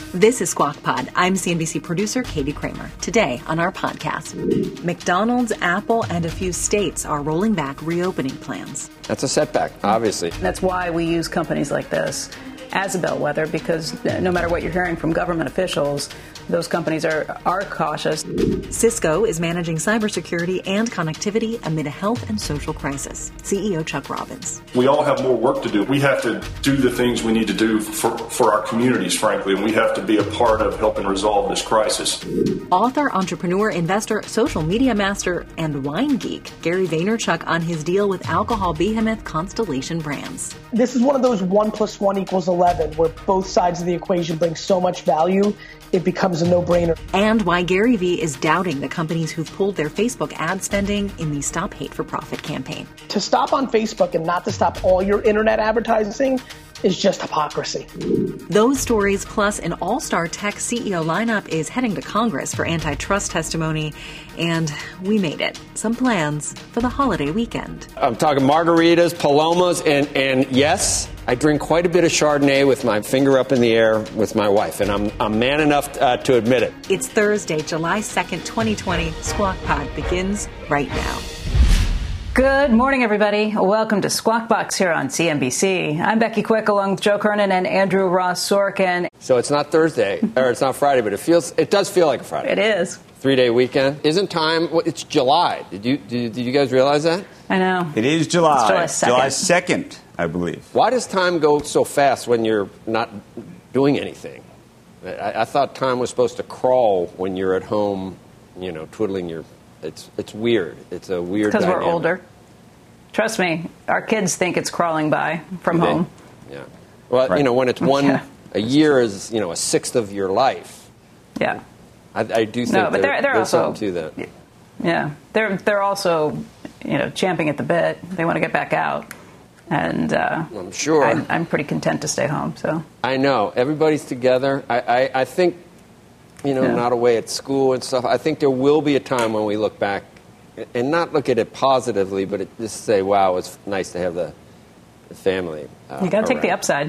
This is Squawk Pod. I'm CNBC producer Katie Kramer. Today on our podcast, McDonald's, Apple, and a few states are rolling back reopening plans. That's a setback, obviously. That's why we use companies like this as a bellwether, because no matter what you're hearing from government officials, those companies are cautious. Cisco is managing cybersecurity and connectivity amid a health and social crisis. CEO Chuck Robbins. We all have more work to do. We have to do the things we need to do for our communities, frankly, and we have to be a part of helping resolve this crisis. Author, entrepreneur, investor, social media master, and wine geek Gary Vaynerchuk on his deal with alcohol behemoth Constellation Brands. This is one of those 1 + 1 = 11 where both sides of the equation bring so much value, it becomes a no-brainer. And why Gary Vee is doubting the companies who've pulled their Facebook ad spending in the Stop Hate for Profit campaign. To stop on Facebook and not to stop all your internet advertising is just hypocrisy. Those stories, plus an all-star tech CEO lineup is heading to Congress for antitrust testimony, and we made it. Some plans for the holiday weekend. I'm talking margaritas, palomas, and yes, I drink quite a bit of Chardonnay with my finger up in the air with my wife, and I'm man enough to admit it. It's Thursday, July 2nd, 2020. Squawk Pod begins right now. Good morning, everybody. Welcome to Squawk Box here on CNBC. I'm Becky Quick, along with Joe Kernan and Andrew Ross Sorkin. So it's not Thursday, or it's not Friday, but it does feel like a Friday. It is. 3-day weekend. Isn't time? It's July. Did you guys realize that? I know. It is July. It's July 2nd. July 2nd, I believe. Why does time go so fast when you're not doing anything? I thought time was supposed to crawl when you're at home, twiddling your... It's weird. It's a weird because dynamic. We're older. Trust me, our kids think it's crawling by from home. Yeah. Well, right. When it's a year is, a sixth of your life. Yeah. I do think no, but they're there's also, something to that. Yeah. They're also, champing at the bit. They want to get back out. And I'm sure. I'm pretty content to stay home. So I know. Everybody's together. I think, not away at school and stuff. I think there will be a time when we look back and not look at it positively, but just say, wow, it's nice to have the family. You got to take the upside.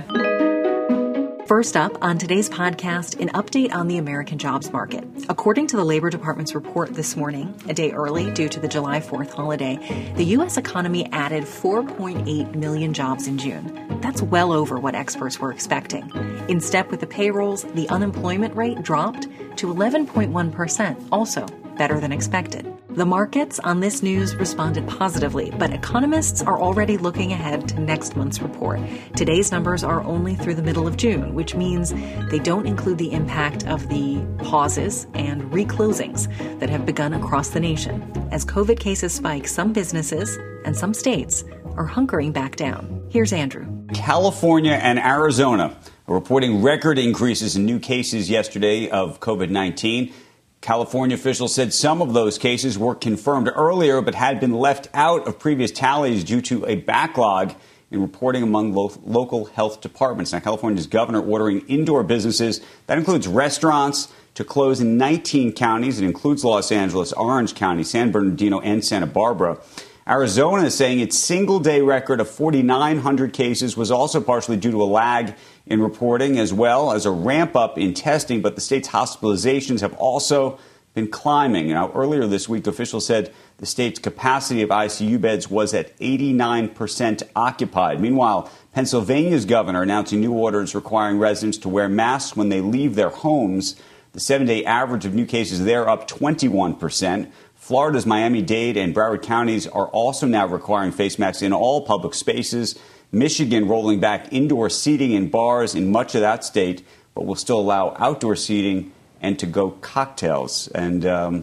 First up on today's podcast, an update on the American jobs market. According to the Labor Department's report this morning, a day early due to the July 4th holiday, the U.S. economy added 4.8 million jobs in June. That's well over what experts were expecting. In step with the payrolls, the unemployment rate dropped to 11.1%, also better than expected. The markets on this news responded positively, but economists are already looking ahead to next month's report. Today's numbers are only through the middle of June, which means they don't include the impact of the pauses and reclosings that have begun across the nation. As COVID cases spike, some businesses and some states are hunkering back down. Here's Andrew. California and Arizona are reporting record increases in new cases yesterday of COVID-19. California officials said some of those cases were confirmed earlier but had been left out of previous tallies due to a backlog in reporting among local health departments. Now, California's governor ordering indoor businesses, that includes restaurants, to close in 19 counties. It includes Los Angeles, Orange County, San Bernardino, and Santa Barbara. Arizona is saying its single-day record of 4,900 cases was also partially due to a lag in reporting as well as a ramp-up in testing, but the state's hospitalizations have also been climbing. Now, earlier this week, officials said the state's capacity of ICU beds was at 89% occupied. Meanwhile, Pennsylvania's governor announcing new orders requiring residents to wear masks when they leave their homes. The 7-day average of new cases there up 21%. Florida's Miami-Dade and Broward counties are also now requiring face masks in all public spaces. Michigan rolling back indoor seating in bars in much of that state, but will still allow outdoor seating and to-go cocktails. And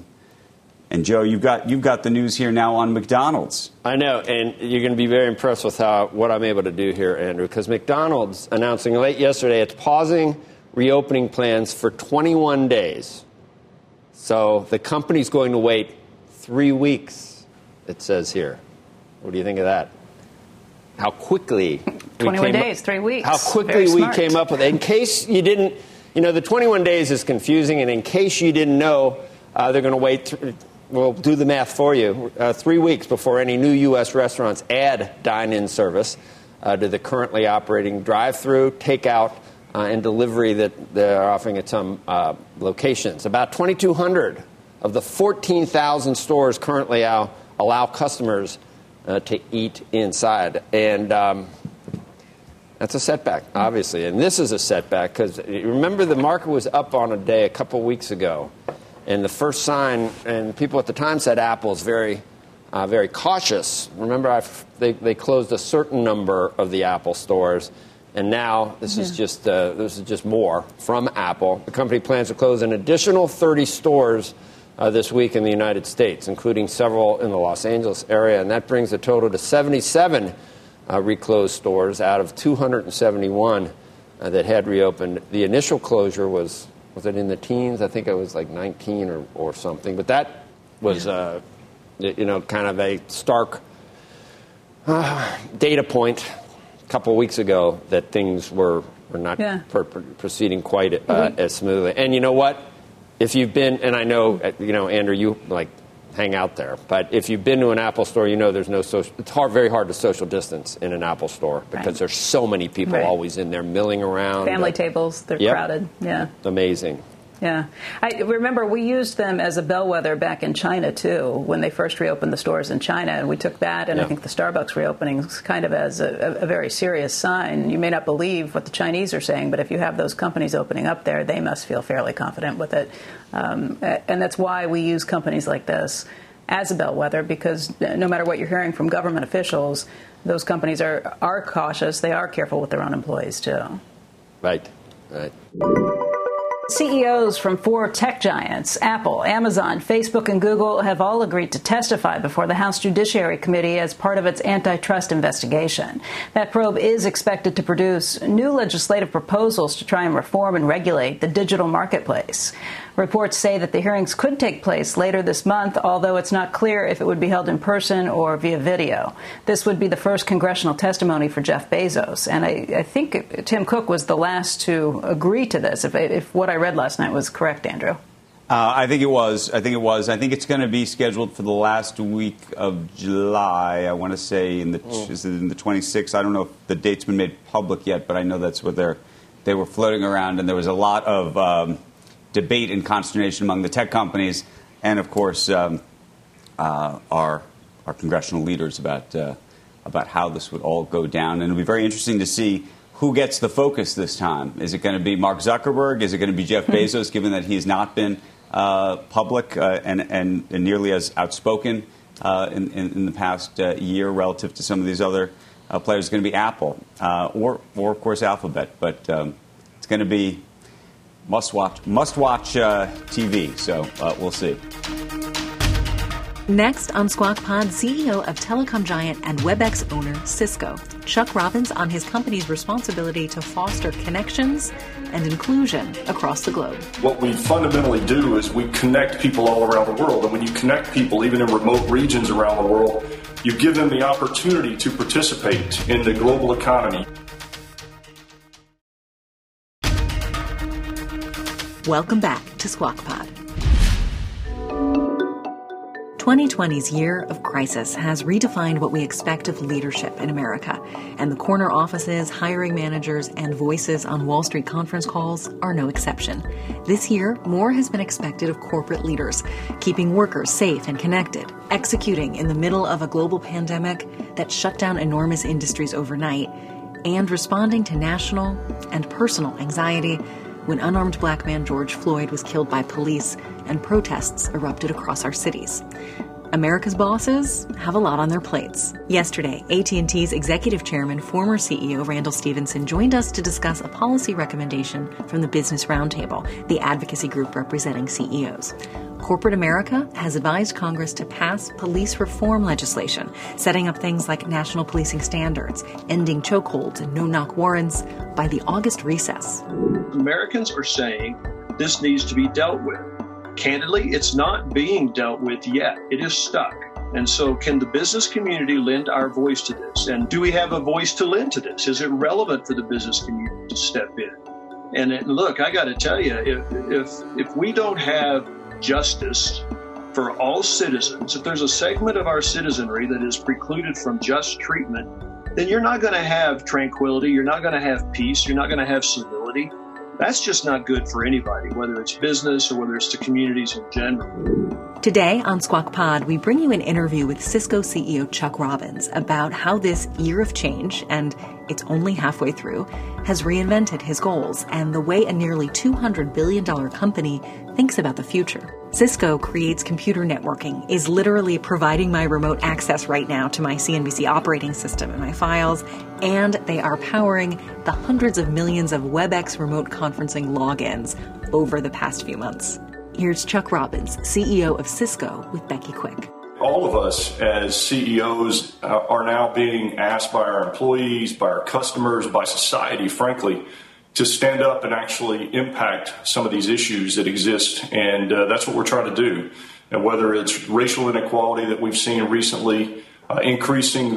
Joe, you've got the news here now on McDonald's. I know, and you're going to be very impressed with what I'm able to do here, Andrew, because McDonald's announcing late yesterday it's pausing reopening plans for 21 days. So the company's going to wait 3 weeks, it says here. What do you think of that? How quickly 21 days, 3 weeks. How quickly we came up with it. In case you didn't, the 21 days is confusing, and in case you didn't know, they're going to wait. We'll do the math for you. 3 weeks before any new U.S. restaurants add dine-in service to the currently operating drive-through, takeout, and delivery that they're offering at some locations. About 2,200 of the 14,000 stores currently allow customers to eat inside. And that's a setback, obviously. And this is a setback because, remember, the market was up on a day a couple weeks ago. And the first sign, and people at the time said Apple's very cautious. Remember, they closed a certain number of the Apple stores. And now this is just more from Apple. The company plans to close an additional 30 stores this week in the United States, including several in the Los Angeles area. And that brings the total to 77 reclosed stores out of 271 that had reopened. The initial closure was it in the teens? I think it was like 19 or something. But that was, kind of a stark data point a couple of weeks ago that things were not proceeding quite as smoothly. And you know what? If you've been, and I know, Andrew, you hang out there, but if you've been to an Apple store, there's no social. It's very hard to social distance in an Apple store because there's so many people always in there milling around. Family tables, they're crowded. Yeah, amazing. Yeah. I remember we used them as a bellwether back in China, too, when they first reopened the stores in China. And we took that, and I think the Starbucks reopening kind of as a very serious sign. You may not believe what the Chinese are saying, but if you have those companies opening up there, they must feel fairly confident with it. And that's why we use companies like this as a bellwether, because no matter what you're hearing from government officials, those companies are cautious. They are careful with their own employees, too. Right. CEOs from 4 tech giants, Apple, Amazon, Facebook, and Google, have all agreed to testify before the House Judiciary Committee as part of its antitrust investigation. That probe is expected to produce new legislative proposals to try and reform and regulate the digital marketplace. Reports say that the hearings could take place later this month, although it's not clear if it would be held in person or via video. This would be the first congressional testimony for Jeff Bezos, and I think Tim Cook was the last to agree to this, if what I read last night was correct, Andrew. I think it was. I think it's going to be scheduled for the last week of July. I want to say is it in the 26th? I don't know if the date's been made public yet, but I know that's what they were floating around, and there was a lot of debate and consternation among the tech companies, and of course our congressional leaders about how this would all go down. And it'll be very interesting to see who gets the focus this time. Is it going to be Mark Zuckerberg? Is it going to be Jeff Bezos, given that he's not been public and nearly as outspoken in the past year relative to some of these other players? It's going to be Apple or of course Alphabet, but it's going to be must-watch TV, so we'll see. Next on Squawk Pod, CEO of telecom giant and WebEx owner Cisco, Chuck Robbins, on his company's responsibility to foster connections and inclusion across the globe. What we fundamentally do is we connect people all around the world. And when you connect people, even in remote regions around the world, you give them the opportunity to participate in the global economy. Welcome back to Squawk Pod. 2020's year of crisis has redefined what we expect of leadership in America, and the corner offices, hiring managers, and voices on Wall Street conference calls are no exception. This year, more has been expected of corporate leaders, keeping workers safe and connected, executing in the middle of a global pandemic that shut down enormous industries overnight, and responding to national and personal anxiety when unarmed black man George Floyd was killed by police and protests erupted across our cities. America's bosses have a lot on their plates. Yesterday, AT&T's executive chairman, former CEO Randall Stephenson, joined us to discuss a policy recommendation from the Business Roundtable, the advocacy group representing CEOs. Corporate America has advised Congress to pass police reform legislation, setting up things like national policing standards, ending chokeholds and no-knock warrants by the August recess. Americans are saying this needs to be dealt with. Candidly, it's not being dealt with yet. It is stuck. And so can the business community lend our voice to this? And do we have a voice to lend to this? Is it relevant for the business community to step in? And look, I got to tell you, if we don't have justice for all citizens, if there's a segment of our citizenry that is precluded from just treatment, then you're not going to have tranquility, you're not going to have peace, you're not going to have civility. reality, that's just not good for anybody, whether it's business or whether it's to communities in general. Today on Squawk Pod, we bring you an interview with Cisco CEO Chuck Robbins about how this year of change, and it's only halfway through, has reinvented his goals and the way a nearly $200 billion company thinks about the future. Cisco creates computer networking, is literally providing my remote access right now to my CNBC operating system and my files, and they are powering the hundreds of millions of WebEx remote conferencing logins over the past few months. Here's Chuck Robbins, CEO of Cisco, with Becky Quick. All of us as CEOs are now being asked by our employees, by our customers, by society, frankly, to stand up and actually impact some of these issues that exist. And that's what we're trying to do. And whether it's racial inequality that we've seen recently, increasing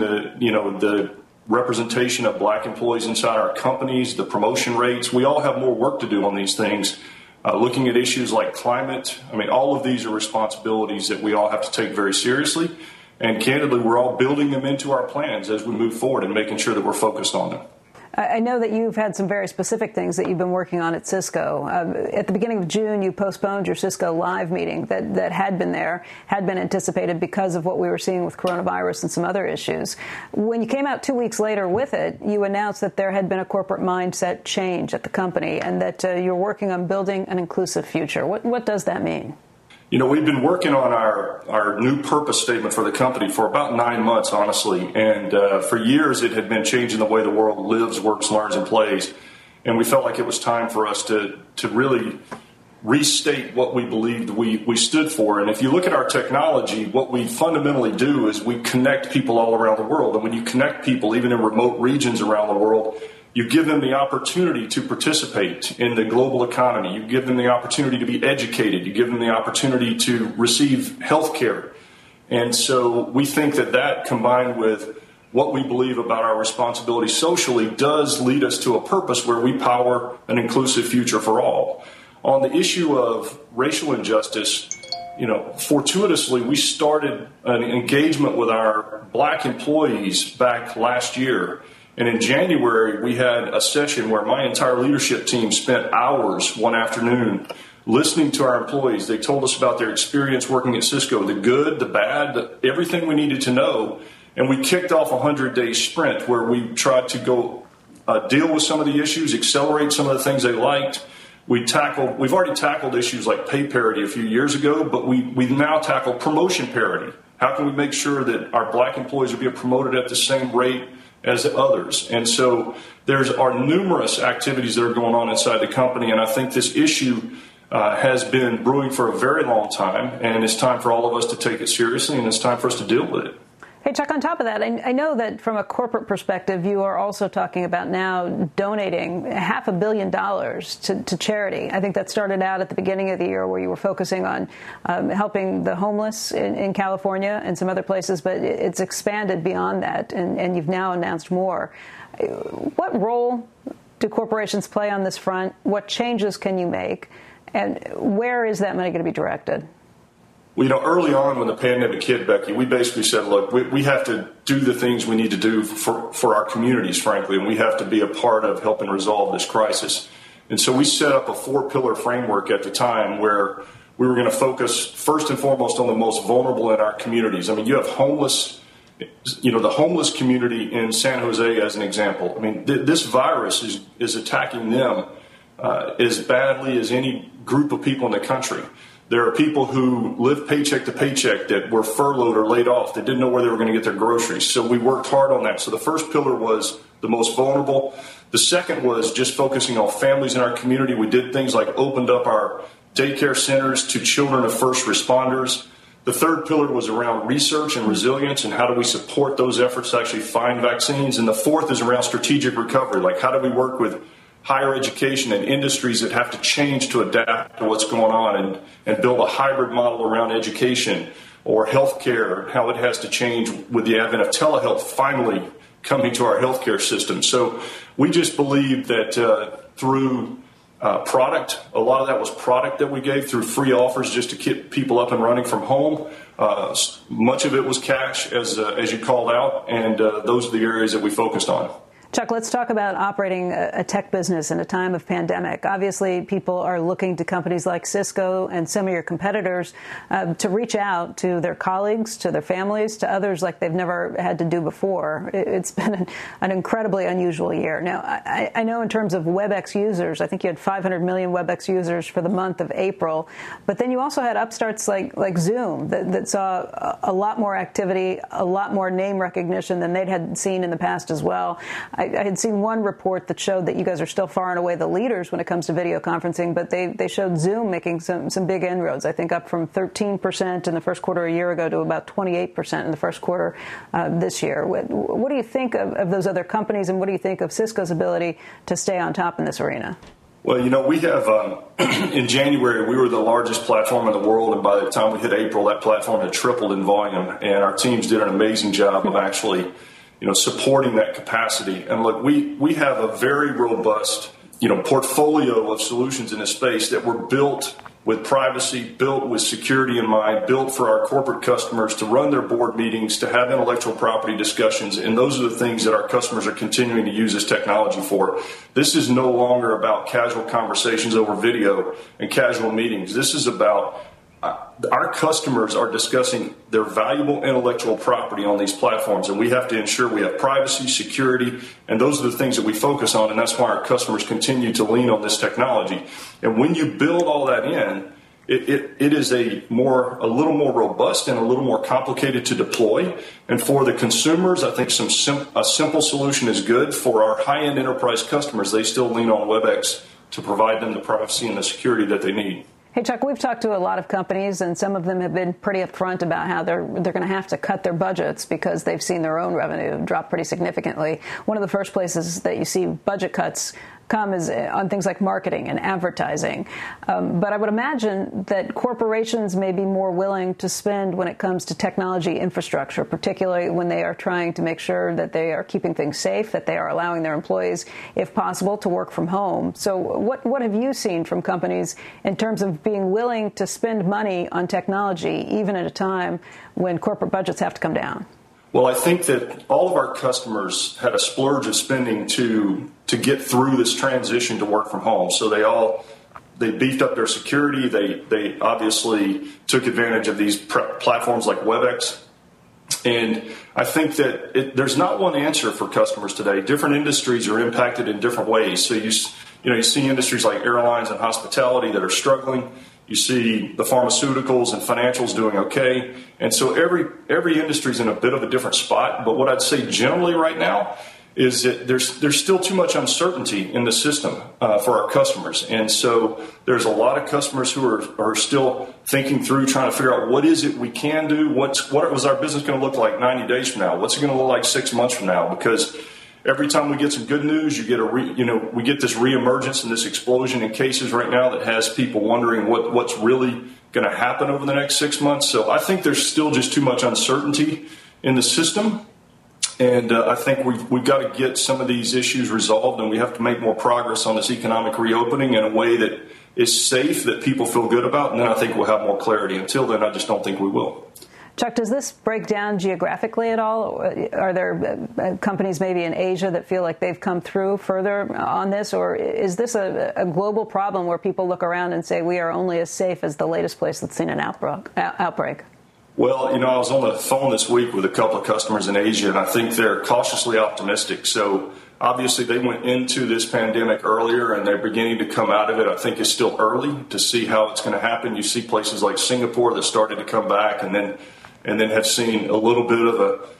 the representation of black employees inside our companies, the promotion rates, we all have more work to do on these things. Looking at issues like climate, all of these are responsibilities that we all have to take very seriously. And candidly, we're all building them into our plans as we move forward and making sure that we're focused on them. I know that you've had some very specific things that you've been working on at Cisco. At the beginning of June, you postponed your Cisco Live meeting that had been anticipated because of what we were seeing with coronavirus and some other issues. When you came out 2 weeks later with it, you announced that there had been a corporate mindset change at the company and that you're working on building an inclusive future. What does that mean? We've been working on our new purpose statement for the company for about 9 months, honestly. And for years, it had been changing the way the world lives, works, learns, and plays. And we felt like it was time for us to really restate what we believed we stood for. And if you look at our technology, what we fundamentally do is we connect people all around the world. And when you connect people, even in remote regions around the world, you give them the opportunity to participate in the global economy. You give them the opportunity to be educated. You give them the opportunity to receive health care. And so we think that combined with what we believe about our responsibility socially does lead us to a purpose where we power an inclusive future for all. On the issue of racial injustice, fortuitously, we started an engagement with our black employees back last year. And in January, we had a session where my entire leadership team spent hours one afternoon listening to our employees. They told us about their experience working at Cisco, the good, the bad, everything we needed to know. And we kicked off a 100-day sprint where we tried to go deal with some of the issues, accelerate some of the things they liked. We've already tackled issues like pay parity a few years ago, but we've now tackled promotion parity. How can we make sure that our black employees are being promoted at the same rate as others? And so there are numerous activities that are going on inside the company, and I think this issue has been brewing for a very long time, and it's time for all of us to take it seriously, and it's time for us to deal with it. Hey, Chuck, on top of that, I know that from a corporate perspective, you are also talking about now donating $500 million to charity. I think that started out at the beginning of the year where you were focusing on helping the homeless in California and some other places, but it's expanded beyond that, and you've now announced more. What role do corporations play on this front? What changes can you make? And where is that money going to be directed? Well, early on when the pandemic hit, Becky, we basically said, look, we have to do the things we need to do for our communities, frankly, and we have to be a part of helping resolve this crisis. And so we set up a 4-pillar framework at the time where we were going to focus first and foremost on the most vulnerable in our communities. You have homeless, the homeless community in San Jose as an example. This virus is attacking them as badly as any group of people in the country. There are people who live paycheck to paycheck that were furloughed or laid off that didn't know where they were going to get their groceries. So we worked hard on that. So the first pillar was the most vulnerable. The second was just focusing on families in our community. We did things like opened up our daycare centers to children of first responders. The third pillar was around research and resilience and how do we support those efforts to actually find vaccines. And the fourth is around strategic recovery, like how do we work with higher education and industries that have to change to adapt to what's going on and build a hybrid model around education or healthcare, how it has to change with the advent of telehealth finally coming to our healthcare system. So we just believe that through product, a lot of that was product that we gave through free offers just to keep people up and running from home. Much of it was cash, as you called out, and those are the areas that we focused on. Chuck, let's talk about operating a tech business in a time of pandemic. Obviously, people are looking to companies like Cisco and some of your competitors to reach out to their colleagues, to their families, to others like they've never had to do before. It's been an incredibly unusual year. Now, I know in terms of WebEx users, I think you had 500 million WebEx users for the month of April, but then you also had upstarts like Zoom that saw a lot more activity, a lot more name recognition than they'd had seen in the past as well. I had seen one report that showed that you guys are still far and away the leaders when it comes to video conferencing, but they showed Zoom making some big inroads, I think up from 13% in the first quarter a year ago to about 28% in the first quarter this year. What do you think of those other companies, and what do you think of Cisco's ability to stay on top in this arena? Well, we have, in January, we were the largest platform in the world, and by the time we hit April, that platform had tripled in volume, and our teams did an amazing job of actually supporting that capacity. And look, we have a very robust, portfolio of solutions in this space that were built with privacy, built with security in mind, built for our corporate customers to run their board meetings, to have intellectual property discussions. And those are the things that our customers are continuing to use this technology for. This is no longer about casual conversations over video and casual meetings. This is about our customers are discussing their valuable intellectual property on these platforms, and we have to ensure we have privacy, security, and those are the things that we focus on, and that's why our customers continue to lean on this technology. And when you build all that in, it is a little more robust and a little more complicated to deploy. And for the consumers, I think a simple solution is good. For our high-end enterprise customers, they still lean on WebEx to provide them the privacy and the security that they need. Hey, Chuck, we've talked to a lot of companies, and some of them have been pretty upfront about how they're going to have to cut their budgets because they've seen their own revenue drop pretty significantly. One of the first places that you see budget cuts come is on things like marketing and advertising. But I would imagine that corporations may be more willing to spend when it comes to technology infrastructure, particularly when they are trying to make sure that they are keeping things safe, that they are allowing their employees, if possible, to work from home. So what have you seen from companies in terms of being willing to spend money on technology, even at a time when corporate budgets have to come down? Well, I think that all of our customers had a splurge of spending to get through this transition to work from home. So they beefed up their security. They obviously took advantage of these platforms like WebEx. And I think that there's not one answer for customers today. Different industries are impacted in different ways. So you see industries like airlines and hospitality that are struggling. You see the pharmaceuticals and financials doing okay. And so every industry is in a bit of a different spot. But what I'd say generally right now is that there's still too much uncertainty in the system for our customers. And so there's a lot of customers who are still thinking through, trying to figure out what is it we can do? What was our business going to look like 90 days from now? What's it going to look like 6 months from now? Because every time we get some good news, we get this reemergence and this explosion in cases right now that has people wondering what's really going to happen over the next 6 months. So I think there's still just too much uncertainty in the system. And I think we've got to get some of these issues resolved, and we have to make more progress on this economic reopening in a way that is safe, that people feel good about, and then I think we'll have more clarity. Until then, I just don't think we will. Chuck, does this break down geographically at all? Are there companies maybe in Asia that feel like they've come through further on this? Or is this a global problem where people look around and say we are only as safe as the latest place that's seen an outbreak? Well, I was on the phone this week with a couple of customers in Asia, and I think they're cautiously optimistic. So obviously they went into this pandemic earlier, and they're beginning to come out of it. I think it's still early to see how it's going to happen. You see places like Singapore that started to come back and then have seen a little bit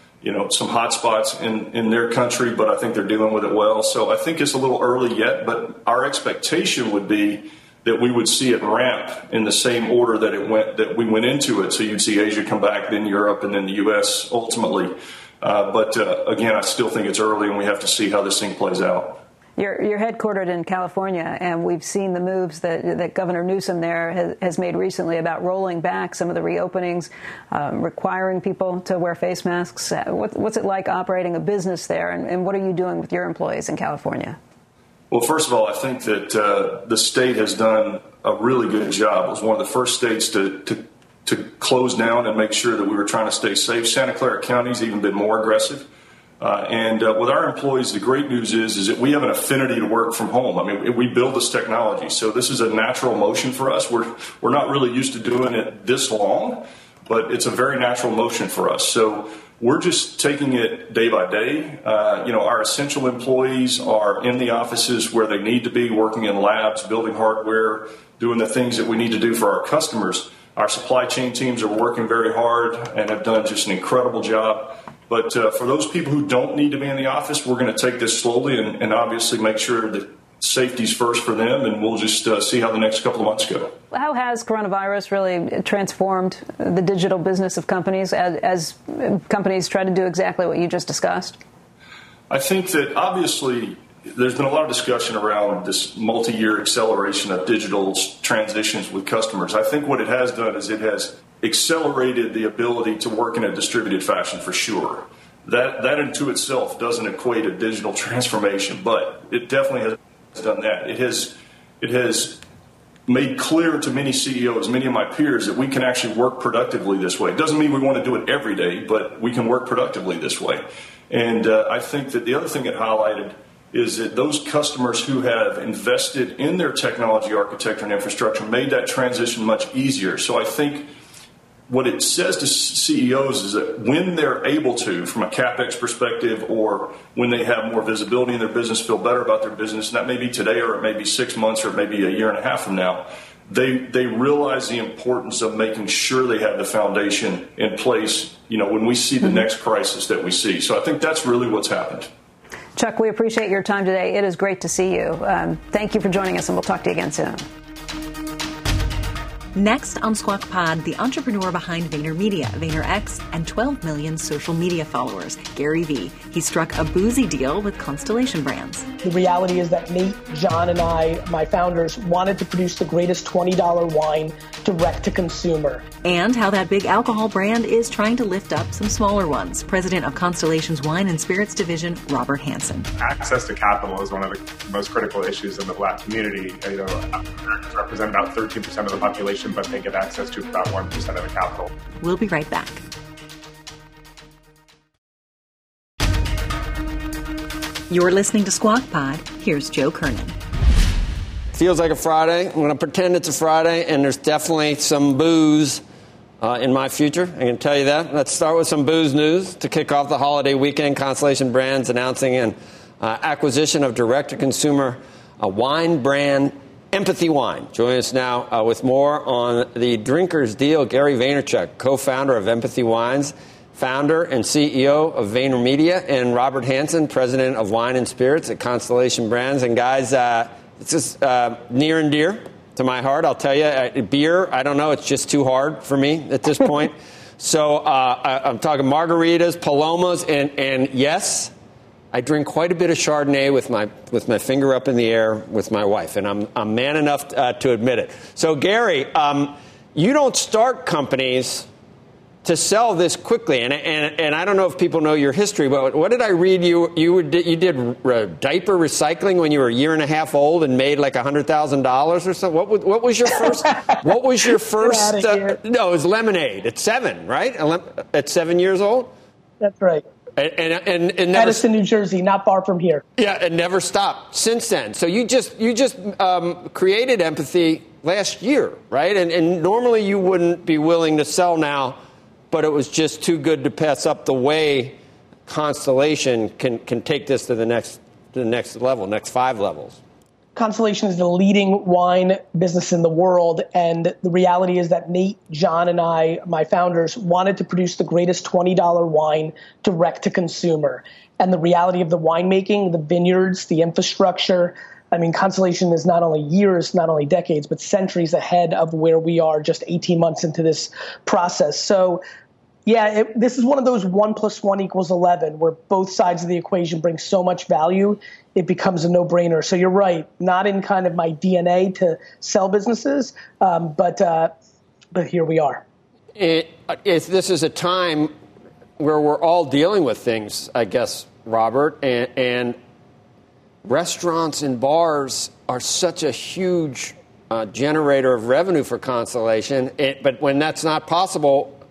of some hot spots in their country, but I think they're dealing with it well. So I think it's a little early yet, but our expectation would be that we would see it ramp in the same order that we went into it. So you'd see Asia come back, then Europe, and then the U.S. ultimately. But again, I still think it's early, and we have to see how this thing plays out. You're headquartered in California, and we've seen the moves that Governor Newsom there has made recently about rolling back some of the reopenings, requiring people to wear face masks. What's it like operating a business there, and what are you doing with your employees in California? Well, first of all, I think that the state has done a really good job. It was one of the first states to close down and make sure that we were trying to stay safe. Santa Clara County's even been more aggressive. And with our employees, the great news is that we have an affinity to work from home. I mean, we build this technology, so this is a natural motion for us. We're not really used to doing it this long, but it's a very natural motion for us. So we're just taking it day by day. Our essential employees are in the offices where they need to be, working in labs, building hardware, doing the things that we need to do for our customers. Our supply chain teams are working very hard and have done just an incredible job. But for those people who don't need to be in the office, we're going to take this slowly and obviously make sure that safety's first for them, and we'll just see how the next couple of months go. How has coronavirus really transformed the digital business of companies as companies try to do exactly what you just discussed? I think that obviously there's been a lot of discussion around this multi-year acceleration of digital transitions with customers. I think what it has done is it has accelerated the ability to work in a distributed fashion for sure. That into itself doesn't equate a digital transformation, but it definitely has done that. It has made clear to many CEOs, many of my peers, that we can actually work productively this way. It doesn't mean we want to do it every day, but we can work productively this way. And I think that the other thing it highlighted is that those customers who have invested in their technology architecture and infrastructure made that transition much easier. So I think what it says to CEOs is that when they're able to, from a CapEx perspective, or when they have more visibility in their business, feel better about their business, and that may be today or it may be 6 months or maybe a year and a half from now, they realize the importance of making sure they have the foundation in place, when we see the next crisis that we see. So I think that's really what's happened. Chuck, we appreciate your time today. It is great to see you. Thank you for joining us, and we'll talk to you again soon. Next on Squawk Pod, the entrepreneur behind VaynerMedia, VaynerX, and 12 million social media followers, Gary Vee. He struck a boozy deal with Constellation Brands. The reality is that Nate, John, and I, my founders, wanted to produce the greatest $20 wine direct to consumer. And how that big alcohol brand is trying to lift up some smaller ones. President of Constellation's Wine and Spirits Division, Robert Hansen. Access to capital is one of the most critical issues in the Black community. Americans represent about 13% of the population, but they get access to about 1% of the capital. We'll be right back. You're listening to Squawk Pod. Here's Joe Kernan. Feels like a Friday. I'm going to pretend it's a Friday, and there's definitely some booze in my future. I can tell you that. Let's start with some booze news. To kick off the holiday weekend, Constellation Brands announcing an acquisition of direct-to-consumer wine brand Empathy Wine. Joining us now with more on the drinkers deal, Gary Vaynerchuk, co-founder of Empathy Wines, founder and CEO of VaynerMedia, and Robert Hansen, president of Wine and Spirits at Constellation Brands. And guys, it's just near and dear to my heart. I'll tell you, beer, I don't know, it's just too hard for me at this point. So I'm talking margaritas, palomas, and yes, I drink quite a bit of Chardonnay with my finger up in the air with my wife, and I'm man enough to admit it. So, Gary, you don't start companies to sell this quickly, and I don't know if people know your history, but what did I read? You did diaper recycling when you were a year and a half old and made like $100,000 or something. What was your first? What was your first? No, it was lemonade at 7, right? At 7 years old. That's right. And never, Edison, New Jersey, not far from here. Yeah, and never stopped since then. So you just created Empathy last year, right? And normally you wouldn't be willing to sell now, but it was just too good to pass up. The way Constellation can take this to the next level, next 5 levels. Constellation is the leading wine business in the world, and the reality is that Nate, John, and I, my founders, wanted to produce the greatest $20 wine direct to consumer. And the reality of the winemaking, the vineyards, the infrastructure, I mean, Constellation is not only years, not only decades, but centuries ahead of where we are just 18 months into this process. So, yeah, this is one of those 1 + 1 = 11, where both sides of the equation bring so much value, it becomes a no-brainer. So you're right, not in kind of my DNA to sell businesses, but here we are. This is a time where we're all dealing with things, I guess, Robert, and restaurants and bars are such a huge generator of revenue for Constellation. But when that's not possible,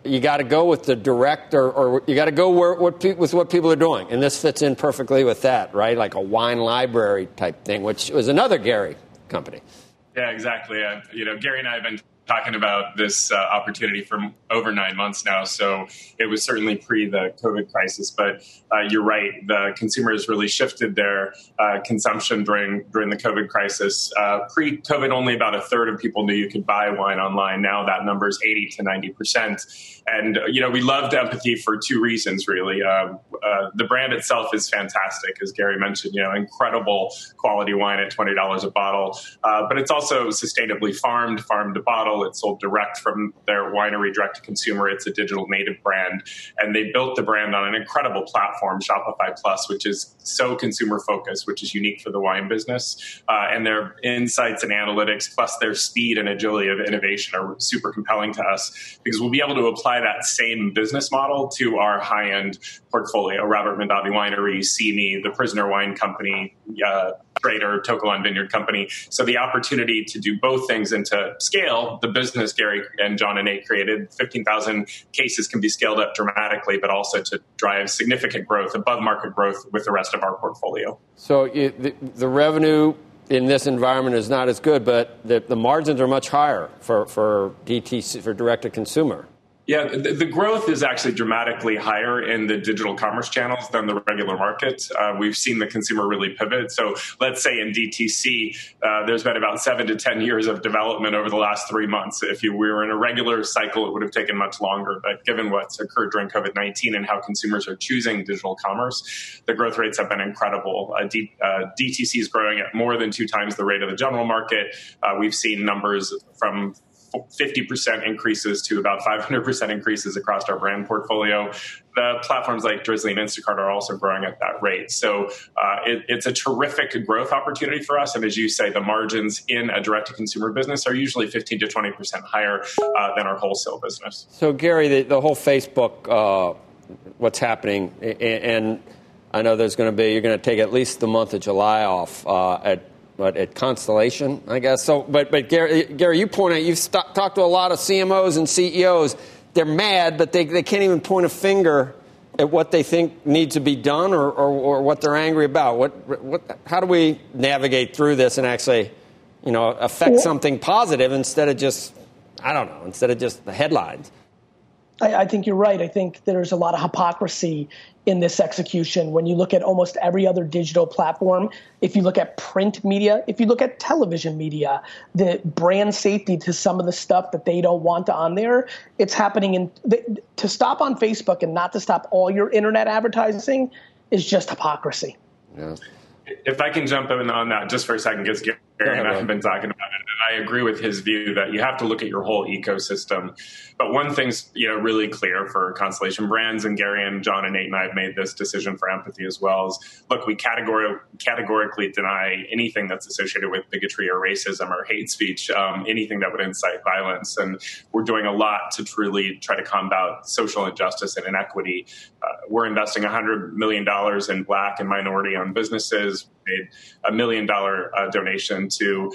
you got to go with the direct, or you got to go with what people are doing. And this fits in perfectly with that, right? Like a wine library type thing, which was another Gary company. Yeah, exactly. Gary and I have been talking about this opportunity for over 9 months now. So it was certainly pre the COVID crisis, but you're right. The consumers really shifted their consumption during the COVID crisis. Pre-COVID, only about a third of people knew you could buy wine online. Now that number is 80 to 90%. And, we loved Empathy for two reasons, really. The brand itself is fantastic, as Gary mentioned, incredible quality wine at $20 a bottle. But it's also sustainably farm to bottle. It's sold direct from their winery, direct to consumer. It's a digital native brand. And they built the brand on an incredible platform, Shopify Plus, which is so consumer focused, which is unique for the wine business. And their insights and analytics, plus their speed and agility of innovation, are super compelling to us, because we'll be able to apply that same business model to our high-end portfolio. Robert Mondavi Winery, Simi, the Prisoner Wine Company, Trader, To Kalon Vineyard Company. So the opportunity to do both things and to scale the business Gary and John and Nate created, 15,000 cases, can be scaled up dramatically, but also to drive significant growth, above market growth with the rest of our portfolio. So the revenue in this environment is not as good, but the margins are much higher for DTC, for direct to consumer. Yeah, the growth is actually dramatically higher in the digital commerce channels than the regular market. We've seen the consumer really pivot. So let's say in DTC, there's been about 7 to 10 years of development over the last 3 months. If we were in a regular cycle, it would have taken much longer. But given what's occurred during COVID-19 and how consumers are choosing digital commerce, the growth rates have been incredible. DTC is growing at more than 2 times the rate of the general market. We've seen numbers from 50% increases to about 500% increases across our brand portfolio. The platforms like Drizzly and Instacart are also growing at that rate. So it's a terrific growth opportunity for us. And as you say, the margins in a direct-to-consumer business are usually 15 to 20% higher than our wholesale business. So, Gary, the whole Facebook, what's happening, and I know you're going to take at least the month of July off at Constellation, I guess. So, but Gary, you point out, you've talked to a lot of CMOs and CEOs. They're mad, but they can't even point a finger at what they think needs to be done or what they're angry about. How do we navigate through this and actually, affect something positive instead of just the headlines? I think you're right. I think there's a lot of hypocrisy in this execution. When you look at almost every other digital platform, if you look at print media, if you look at television media, the brand safety to some of the stuff that they don't want on there, it's happening. To stop on Facebook and not to stop all your internet advertising is just hypocrisy. Yeah. If I can jump in on that just for a second, because Gary and I have been talking about it, and I agree with his view that you have to look at your whole ecosystem. But one thing's really clear for Constellation Brands, and Gary and John and Nate and I have made this decision for Empathy as well, is look, we categorically deny anything that's associated with bigotry or racism or hate speech, anything that would incite violence. And we're doing a lot to truly try to combat social injustice and inequity. We're investing $100 million in Black and minority-owned businesses. Made $1 million donation to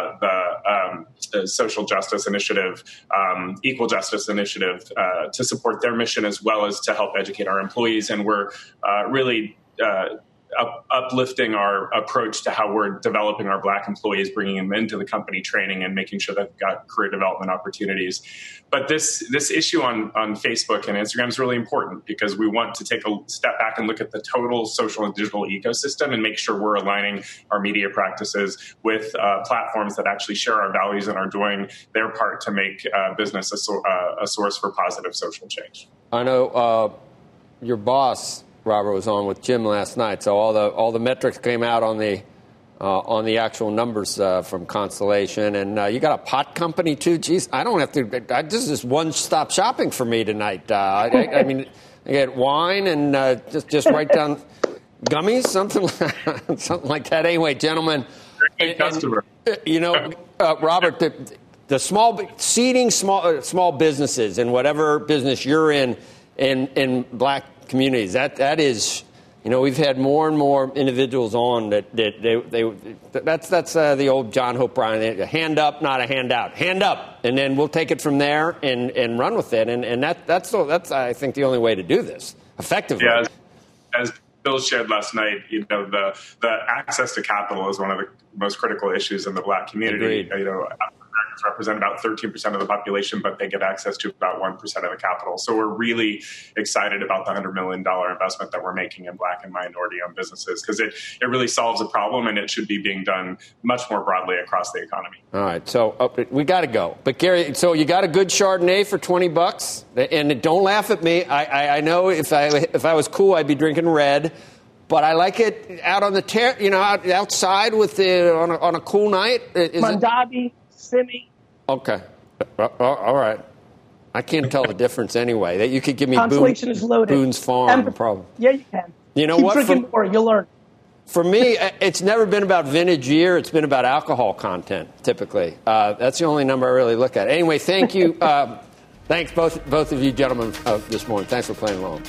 the Social Justice Initiative, Equal Justice Initiative, to support their mission as well as to help educate our employees. And we're really uplifting our approach to how we're developing our Black employees, bringing them into the company, training and making sure that they've got career development opportunities. But this issue on Facebook and Instagram is really important because we want to take a step back and look at the total social and digital ecosystem and make sure we're aligning our media practices with platforms that actually share our values and are doing their part to make business a source for positive social change. I know your boss, Robert, was on with Jim last night, so all the metrics came out on the actual numbers from Constellation, and you got a pot company too. Geez, I don't have to. This is one-stop shopping for me tonight. I mean, I get wine and just write down gummies, something like that. Anyway, gentlemen, customer. Robert, the seeding small businesses in whatever business you're in Black communities, that is we've had more and more individuals on that's the old John Hope Bryan, hand up, not a handout, hand up, and then we'll take it from there and run with it, and that's I think the only way to do this effectively. Yeah, as Bill shared last night, the access to capital is one of the most critical issues in the Black community. Agreed. Americans represent about 13% of the population, but they get access to about 1% of the capital. So we're really excited about the $100 million investment that we're making in Black and minority-owned businesses, because it really solves a problem, and it should be being done much more broadly across the economy. All right, so we got to go. But Gary, so you got a good Chardonnay for $20, and don't laugh at me. I know if I was cool, I'd be drinking red. But I like it out on the outside with on a cool night. Mondavi, Simi. Okay, all right. I can't tell the difference anyway. That you could give me Constellation is loaded. Boone's Farm, problem. Yeah, you can. You know Keep what? drinking more, you'll learn. For me, it's never been about vintage year. It's been about alcohol content. Typically, that's the only number I really look at. Anyway, thank you. Thanks both of you gentlemen this morning. Thanks for playing along.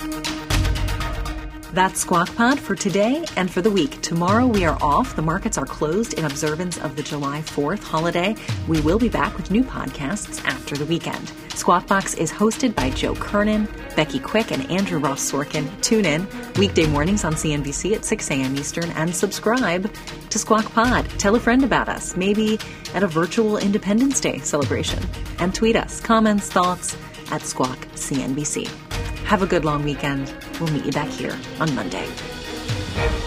That's Squawk Pod for today and for the week. Tomorrow we are off. The markets are closed in observance of the July 4th holiday. We will be back with new podcasts after the weekend. Squawk Box is hosted by Joe Kernan, Becky Quick, and Andrew Ross Sorkin. Tune in weekday mornings on CNBC at 6 a.m. Eastern and subscribe to Squawk Pod. Tell a friend about us, maybe at a virtual Independence Day celebration. And tweet us comments, thoughts at Squawk CNBC. Have a good long weekend. We'll meet you back here on Monday.